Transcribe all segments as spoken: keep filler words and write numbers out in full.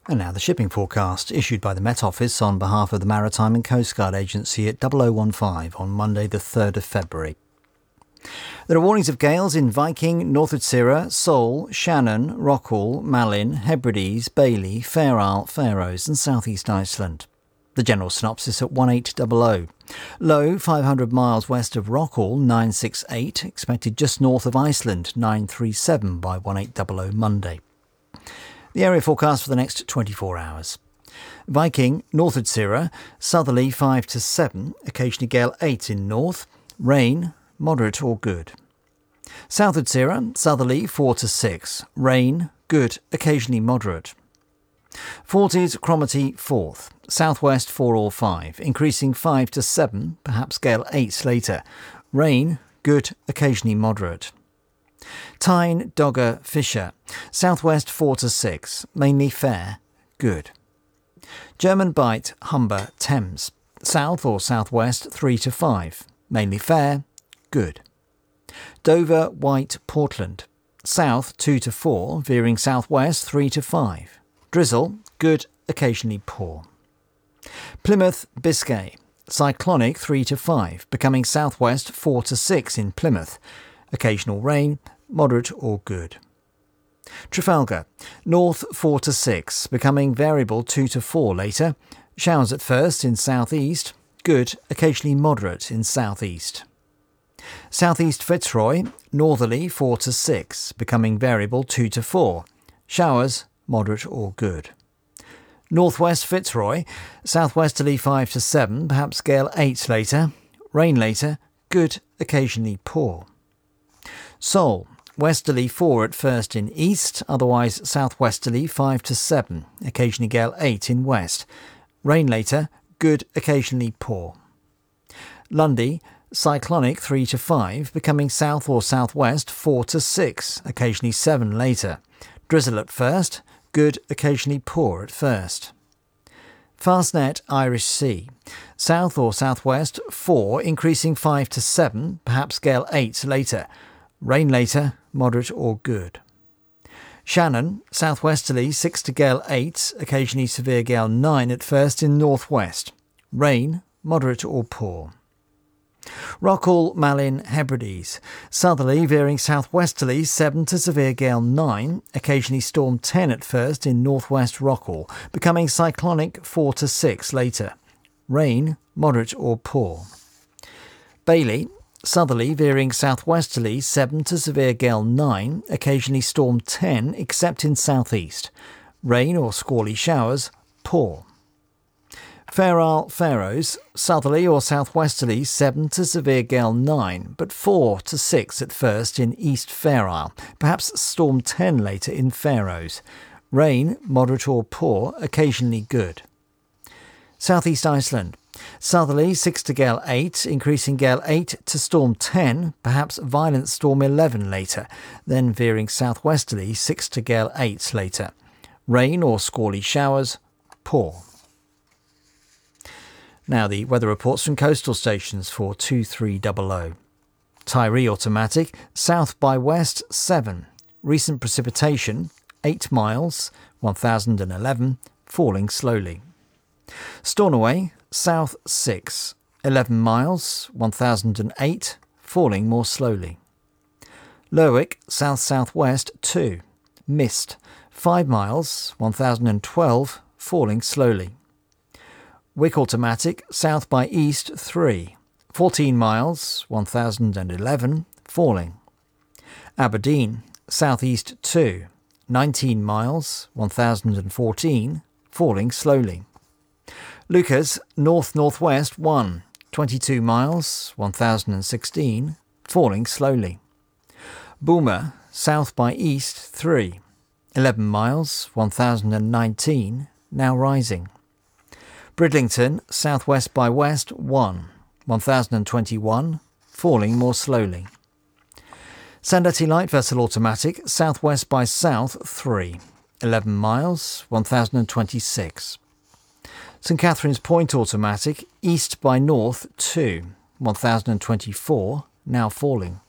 And now the shipping forecast, issued by the Met Office on behalf of the Maritime and Coast Guard Agency at double oh one five on Monday the third of February. There are warnings of gales in Viking, North Utsira, Seoul, Shannon, Rockall, Malin, Hebrides, Bailey, Fair Isle, Faroes and South East Iceland. The general synopsis at one eight hundred. Low five hundred miles west of Rockall, nine six eight, expected just north of Iceland, nine three seven by one eight hundred Monday. The area forecast for the next twenty-four hours. Viking, North Utsira, southerly five to seven, occasionally gale eight in north, rain, moderate or good. South Utsira, southerly four to six, rain, good, occasionally moderate. Forties, Cromarty, fourth, southwest four or five, increasing five to seven, perhaps gale eight later, rain, good, occasionally moderate. Tyne, Dogger, Fisher, southwest four to six, mainly fair, good. German Bight, Humber, Thames, south or southwest three to five, mainly fair, good. Dover, White, Portland, south two to four, veering southwest three to five, drizzle, good, occasionally poor. Plymouth, Biscay, cyclonic three to five, becoming southwest four to six in Plymouth, occasional rain, moderate or good. Trafalgar, north four to six, becoming variable two to four later, showers at first in southeast, good, occasionally moderate in southeast. Southeast Fitzroy, northerly four to six, becoming variable two to four, showers moderate or good. Northwest Fitzroy, southwesterly five to seven, perhaps gale eight later, rain later, good, occasionally poor. Seoul, westerly four at first in east, otherwise southwesterly five to seven, occasionally gale eight in west, rain later, good, occasionally poor. Lundy, cyclonic three to five, becoming south or southwest four to six, occasionally seven later, drizzle at first, good, occasionally poor at first. Fastnet, Irish Sea, south or southwest four, increasing five to seven, perhaps gale eight later, rain later, moderate or good. Shannon, southwesterly six to gale eight, occasionally severe gale nine at first in northwest, rain, moderate or poor. Rockall, Malin, Hebrides, southerly veering southwesterly seven to severe gale nine, occasionally storm ten at first in northwest Rockall, becoming cyclonic four to six later, rain, moderate or poor. Bailey, southerly veering southwesterly seven to severe gale nine, occasionally storm ten except in southeast, rain or squally showers, poor. Fair Isle, Faroes, southerly or southwesterly seven to severe gale nine, but four to six at first in East Fair Isle, perhaps storm ten later in Faroes. Rain, moderate or poor, occasionally good. Southeast Iceland, southerly six to gale eight, increasing gale eight to storm ten, perhaps violent storm eleven later, then veering southwesterly six to gale eight later. Rain or squally showers, poor. Now the weather reports from coastal stations for two three hundred. Tiree automatic, south by west seven. Recent precipitation eight miles, one thousand eleven, falling slowly. Stornoway, south six, eleven miles, one thousand eight, falling more slowly. Lerwick, south-southwest two, mist, five miles, one thousand twelve, falling slowly. Wick automatic, south by east three, fourteen miles, one thousand eleven, falling. Aberdeen, southeast two, nineteen miles, one thousand fourteen, falling slowly. Lucas, north-northwest one, twenty-two miles, one thousand sixteen, falling slowly. Boomer, south by east three, eleven miles, one thousand nineteen, now rising. Bridlington, southwest by west one, one thousand twenty-one, falling more slowly. Sandetty light vessel automatic, southwest by south three, eleven miles, one thousand twenty-six. St Catherine's Point automatic, east by north two, one thousand twenty-four, now falling.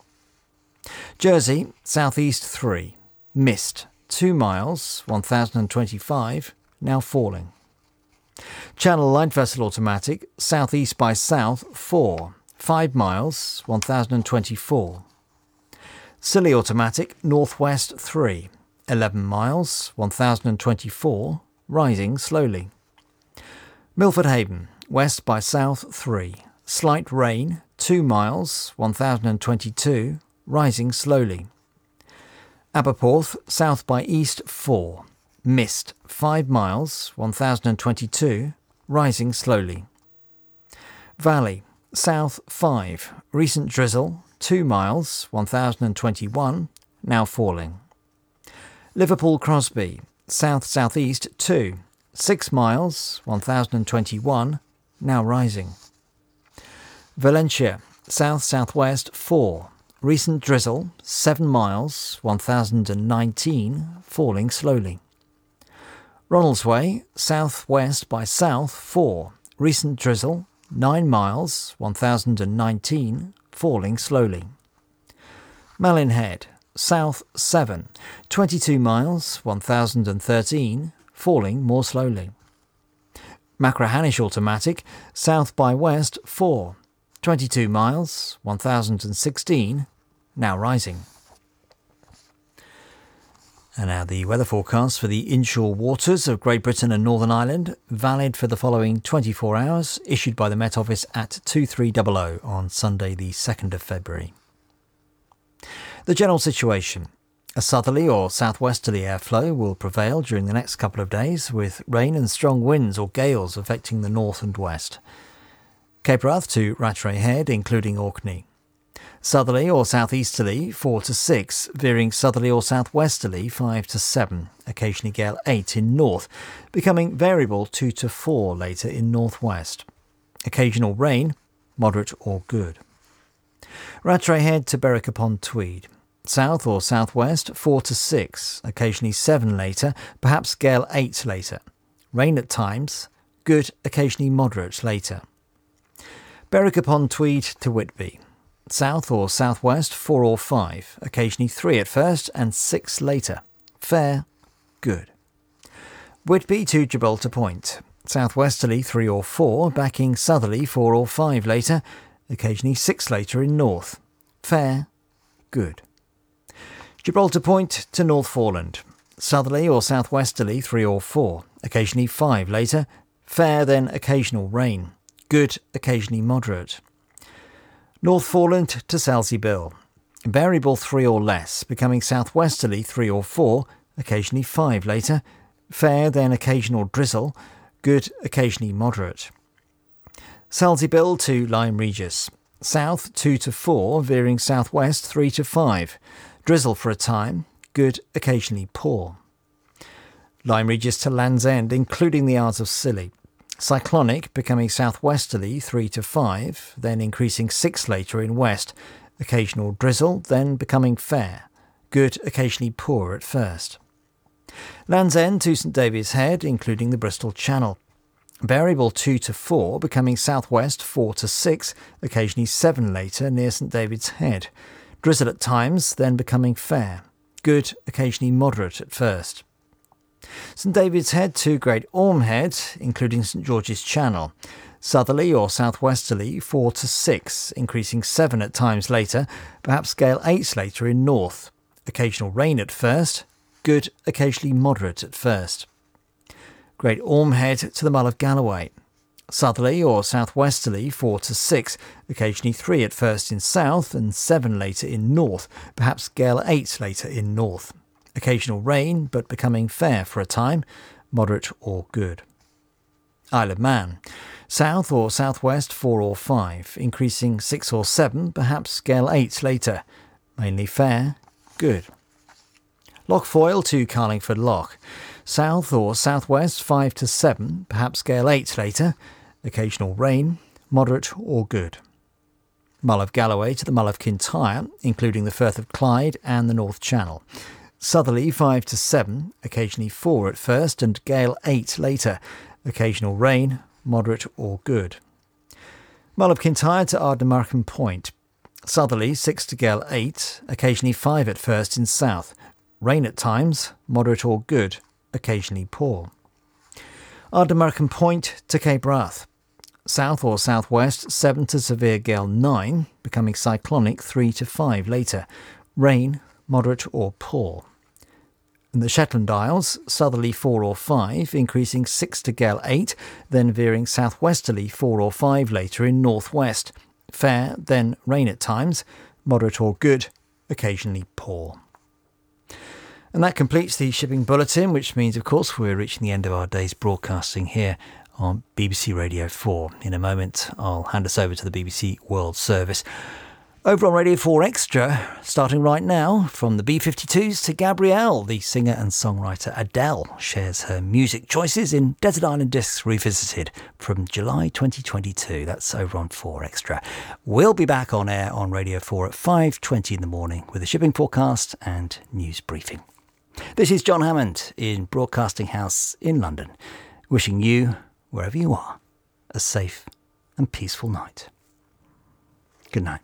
Jersey, southeast three, mist, two miles, one thousand twenty-five, now falling. Channel Light Vessel Automatic, southeast by south, four, five miles, one thousand twenty-four. Scilly Automatic, northwest, three, eleven miles, one thousand twenty-four, rising slowly. Milford Haven, west by south, three, slight rain, two miles, one thousand twenty-two, rising slowly. Aberporth, south by east, four, mist, five miles, one thousand twenty-two, rising slowly. Valley, south, five, recent drizzle, two miles, one thousand twenty-one, now falling. Liverpool Crosby, south-southeast, two, six miles, one thousand twenty-one, now rising. Valentia, south-southwest, four, recent drizzle, seven miles, one thousand nineteen, falling slowly. Ronaldsway, south-west by south, four, recent drizzle, nine miles, one thousand nineteen, falling slowly. Malin Head, south, seven, twenty-two miles, one thousand thirteen, falling more slowly. Machrihanish Automatic, south by west, four, twenty-two miles, one thousand sixteen, now rising. And now the weather forecast for the inshore waters of Great Britain and Northern Ireland, valid for the following twenty-four hours, issued by the Met Office at two three hundred on Sunday the second of February. The general situation. A southerly or southwesterly airflow will prevail during the next couple of days, with rain and strong winds or gales affecting the north and west. Cape Wrath to Rattray Head, including Orkney. Southerly or southeasterly, four to six, veering southerly or southwesterly, five to seven, occasionally gale eight in north, becoming variable two to four later in northwest. Occasional rain, moderate or good. Rattray Head to Berwick upon Tweed. South or southwest, four to six, occasionally seven later, perhaps gale eight later. Rain at times, good, occasionally moderate later. Berwick upon Tweed to Whitby. South or southwest, four or five, occasionally three at first and six later. Fair, good. Whitby to Gibraltar Point. Southwesterly, three or four, backing southerly, four or five later, occasionally six later in north. Fair, good. Gibraltar Point to Northforeland. Southerly or southwesterly, three or four, occasionally five later. Fair, then occasional rain. Good, occasionally moderate. Northforeland to Selsey Bill. Variable three or less, becoming southwesterly three or four, occasionally five later. Fair, then occasional drizzle. Good, occasionally moderate. Selsey Bill to Lyme Regis. South two to four, veering southwest three to five. Drizzle for a time. Good, occasionally poor. Lyme Regis to Land's End, including the Isles of Scilly. Cyclonic, becoming southwesterly three to five, then increasing six later in west. Occasional drizzle, then becoming fair. Good, occasionally poor at first. Land's End to St David's Head, including the Bristol Channel. Variable two to four, becoming southwest four to six, occasionally seven later near St David's Head. Drizzle at times, then becoming fair. Good, occasionally moderate at first. St David's Head to Great Orme Head, including St George's Channel. Southerly or southwesterly, four to six, increasing seven at times later, perhaps gale eight later in north. Occasional rain at first. Good, occasionally moderate at first. Great Orme Head to the Mull of Galloway. Southerly or southwesterly, four to six, occasionally three at first in south and seven later in north, perhaps gale eight later in north. Occasional rain, but becoming fair for a time, moderate or good. Isle of Man. South or southwest, four or five, increasing six or seven, perhaps gale eight later. Mainly fair, good. Loch Foyle to Carlingford Loch. South or southwest, five to seven, perhaps gale eight later. Occasional rain, moderate or good. Mull of Galloway to the Mull of Kintyre, including the Firth of Clyde and the North Channel. Southerly five to seven, occasionally four at first and gale eight later. Occasional rain, moderate or good. Mull of Kintyre to Ardnamurchan Point. Southerly six to gale eight, occasionally five at first in south. Rain at times, moderate or good, occasionally poor. Ardnamurchan Point to Cape Wrath. South or southwest, seven to severe gale nine, becoming cyclonic three to five later. Rain, moderate or poor. In the Shetland Isles, southerly four or five, increasing six to gale eight, then veering southwesterly four or five later in northwest. Fair, then rain at times, moderate or good, occasionally poor. And that completes the shipping bulletin, which means, of course, we're reaching the end of our day's broadcasting here on B B C Radio four. In a moment, I'll hand us over to the B B C World Service. Over on Radio four Extra, starting right now, from the B fifty-twos to Gabrielle, the singer and songwriter Adele shares her music choices in Desert Island Discs Revisited from July twenty twenty-two. That's over on four Extra. We'll be back on air on Radio four at five twenty in the morning with a shipping forecast and news briefing. This is John Hammond in Broadcasting House in London, wishing you, wherever you are, a safe and peaceful night. Good night.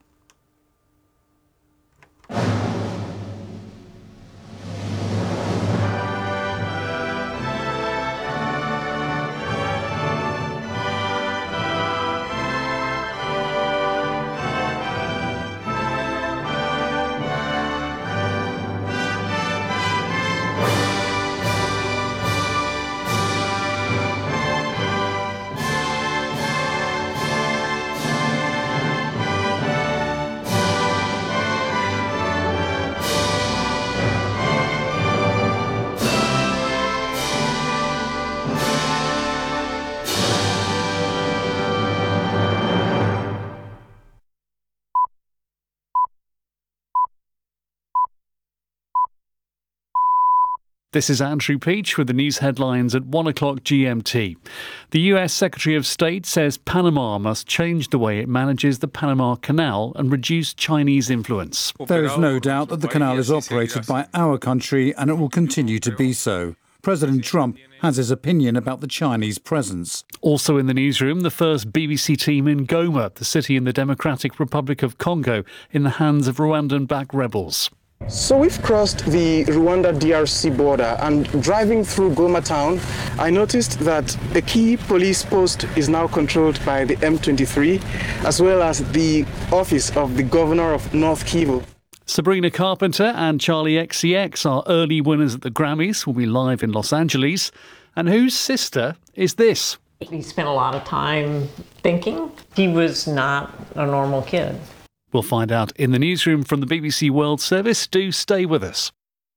This is Andrew Peach with the news headlines at one o'clock G M T. The U S Secretary of State says Panama must change the way it manages the Panama Canal and reduce Chinese influence. There is no doubt that the canal is operated by our country and it will continue to be so. President Trump has his opinion about the Chinese presence. Also in the newsroom, the first B B C team in Goma, the city in the Democratic Republic of Congo, in the hands of Rwandan-backed rebels. So we've crossed the Rwanda-D R C border, and driving through Goma town, I noticed that the key police post is now controlled by the M twenty-three, as well as the office of the governor of North Kivu. Sabrina Carpenter and Charlie X C X, our early winners at the Grammys, will be live in Los Angeles. And whose sister is this? He spent a lot of time thinking. He was not a normal kid. We'll find out in the newsroom from the B B C World Service. Do stay with us.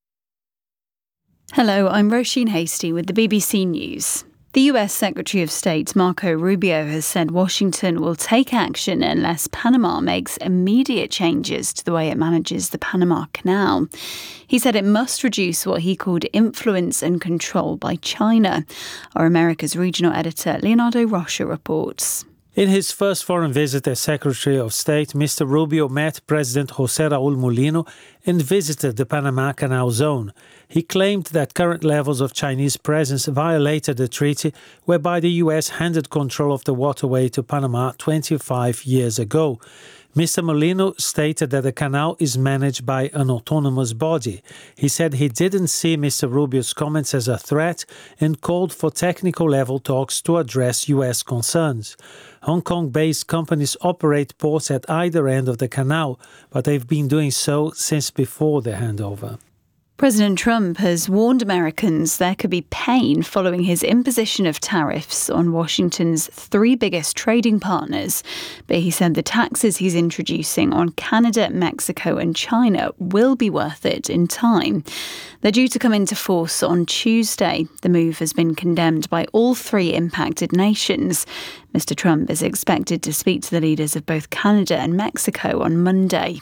Hello, I'm Roisin Hastie with the B B C News. The U S Secretary of State Marco Rubio has said Washington will take action unless Panama makes immediate changes to the way it manages the Panama Canal. He said it must reduce what he called influence and control by China. Our America's regional editor Leonardo Rocha reports. In his first foreign visit as Secretary of State, Mister Rubio met President José Raúl Mulino and visited the Panama Canal zone. He claimed that current levels of Chinese presence violated the treaty whereby the U S handed control of the waterway to Panama twenty-five years ago. Mister Mulino stated that the canal is managed by an autonomous body. He said he didn't see Mister Rubio's comments as a threat and called for technical-level talks to address U S concerns. Hong Kong-based companies operate ports at either end of the canal, but they've been doing so since before the handover. President Trump has warned Americans there could be pain following his imposition of tariffs on Washington's three biggest trading partners. But he said the taxes he's introducing on Canada, Mexico and China will be worth it in time. They're due to come into force on Tuesday. The move has been condemned by all three impacted nations. Mister Trump is expected to speak to the leaders of both Canada and Mexico on Monday.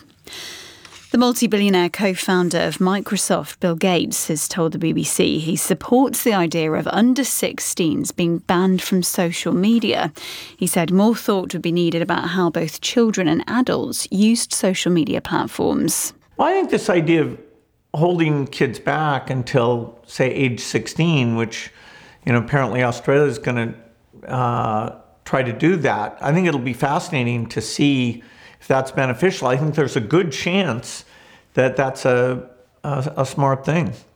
The multi-billionaire co-founder of Microsoft, Bill Gates, has told the B B C he supports the idea of under sixteens being banned from social media. He said more thought would be needed about how both children and adults used social media platforms. Well, I think this idea of holding kids back until, say, age sixteen, which, you know, apparently Australia is going to uh, try to do that. I think it'll be fascinating to see if that's beneficial. I think there's a good chance that that's a, a, a smart thing.